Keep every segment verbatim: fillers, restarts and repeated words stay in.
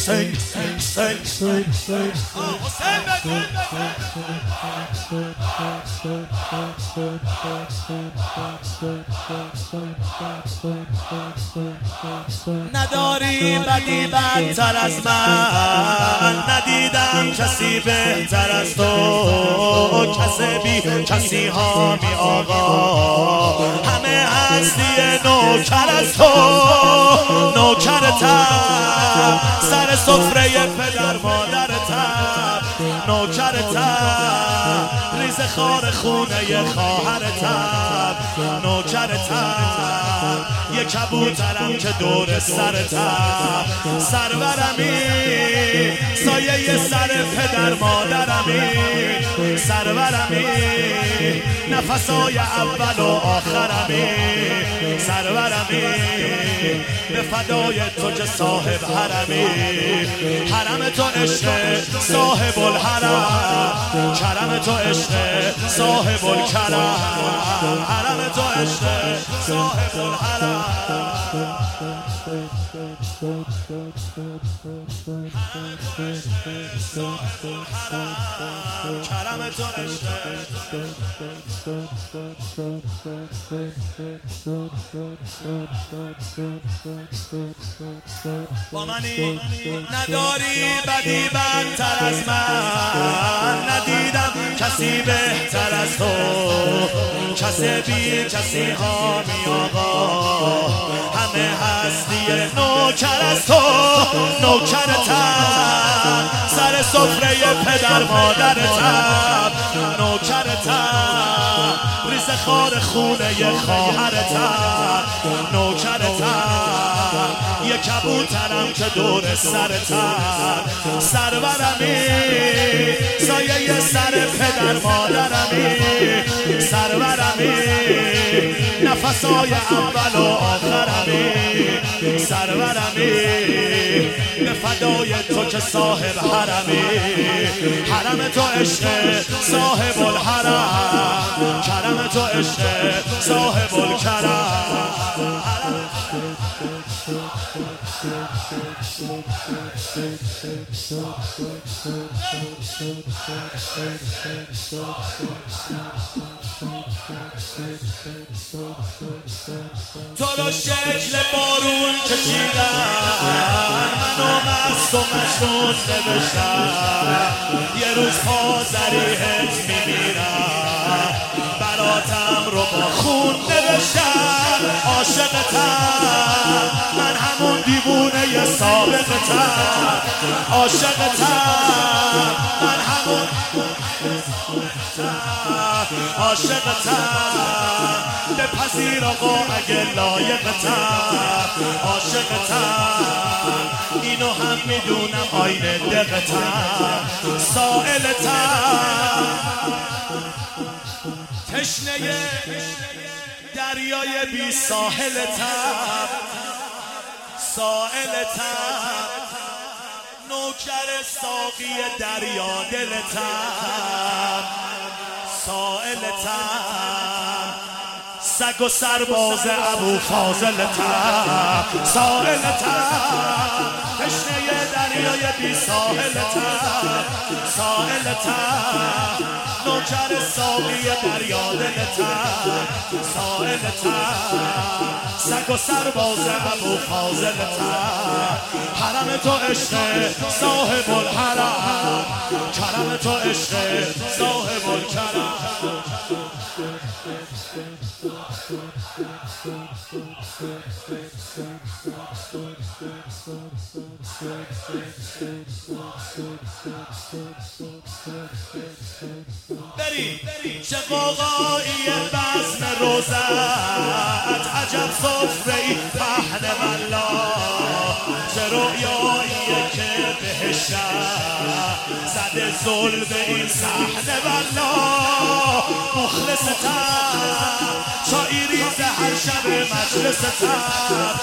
حسین حسین حسین نداری بدی بدتر از من، ندیدم کسی بهتر از تو، کسی بی کسی حامی آقا، همه هستی نوکر از تو، نوکرتم سر سفره پدر مادرتم، نوکرتم ریز خار خونه خواهرتم، نوکرتم یه کبوترم که دور سرتم، سرورمی سایه سر پدر مادرمی، سرورمی نفسای اول و آخرمی، سرورمی به فدای تو که صاحب حرمی، حرم تو عشق صاحب الحرم، کرم تو عشق صاحب الکرم، حرم تو عشق صاحب الحرم، کرم تو عشق با منی نداری بدی بدتر از من، ندیدم کسی بهتر از تو، کسی بی کسی حامی آقا، همه هستی نوکر از تو، نوکرتم سر سفره پدر مادرتم، نوکرتم ریز خار خونه خواهرتم، نوکرتم یه کبوترم که دور سرتم، سرورمی سایه سر پدر مادرمی، سرورمی نفسای اول و آخرمی، سرورمی به فدای تو که صاحب حرمی، حرم تو عشق صاحب الحرم، کرم تو عشق صاحب الکرم، تو رو شکل بارون کشیدن، منو مست و مجنون نوشتن، یه روز پازریحت میمیرم، براتم رو با خون نوشتن، عاشقتم من همون دیوونه سابقتم، عاشقتم من همون عاشقتم بپذیر آقا اگه لایقتم، عاشقتم اینو هم میدونم آینه دقتم، سائلتم تشنه دریای بی ساحلتم، سائلتم نوکر ساقی دریا دلتم، سائلتم سگ و سرباز ابو فاضلتم، سائلتم تشنه دریای بی ساحلتم، سائلتم نوکر ساقی دریا دلتم، سائلتم سگ و سرباز ابو فاضلتم، حرم تو عشق صاحب الحرم، کرم تو عشق صاحب الکرم، بری چه قوقایی بزم روزت، عجب سفره‌ای پهن والله، چه رویاییه که بهشت زده ظلم این صحنه والله، مخلصتم شاعری هر شب مجلستم،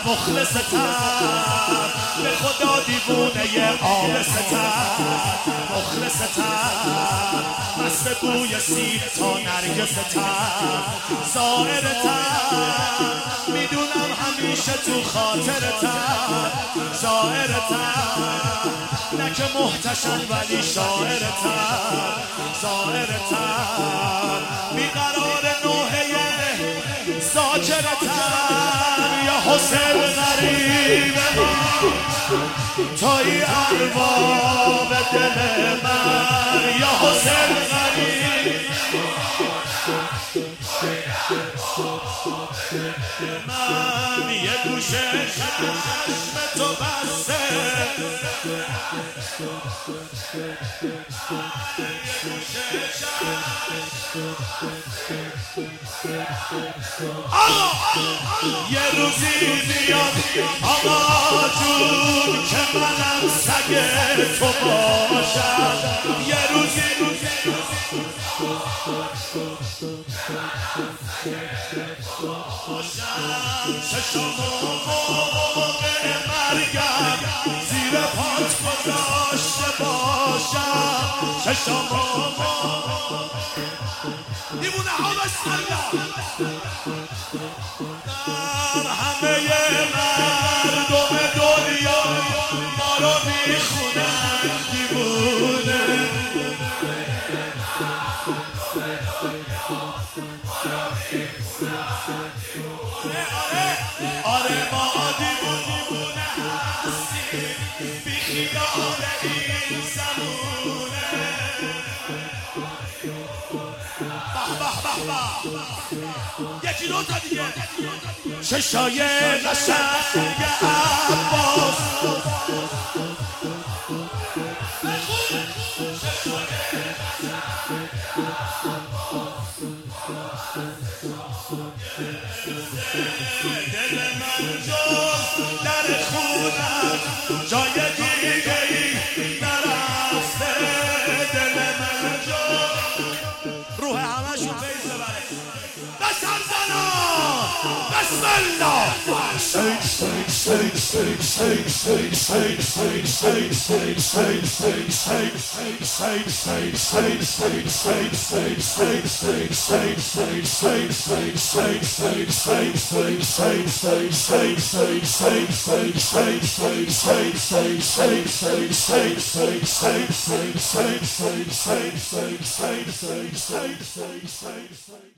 مخلصتم به خدا دیوونه آبستم، مخلصتم مست بوی سیب تا نرگستم، زائرتم میدونم همیشه تو خاطرتم، زائرتم محتشم ولی شاعر تر ظاهر تر بیقرار نوحه زاجر تر یا حسین غریب ما توی ارباب دل من یا حسین غریب من یه گوشه چشم تو بسته یه روزی بیاد آقا جون که منم سگ تو باشم یه روزی چشمو موقع مرگم زیر پات گذاشته باشم چشمو دیوونه ها بسرگم در همه مردم دنیا ما رو میخونن دیوونه آره ما دیوونه هستیم بی خیال این زمونه به به به به یکی دو تا دیگه چشای قشنگ عباس دل من جز در خونم جای دیگه ای نرفته دل من جز روح همشون فیض ببره قسم زنان بسم الله Say, say, say, say, say, say, say, say, say.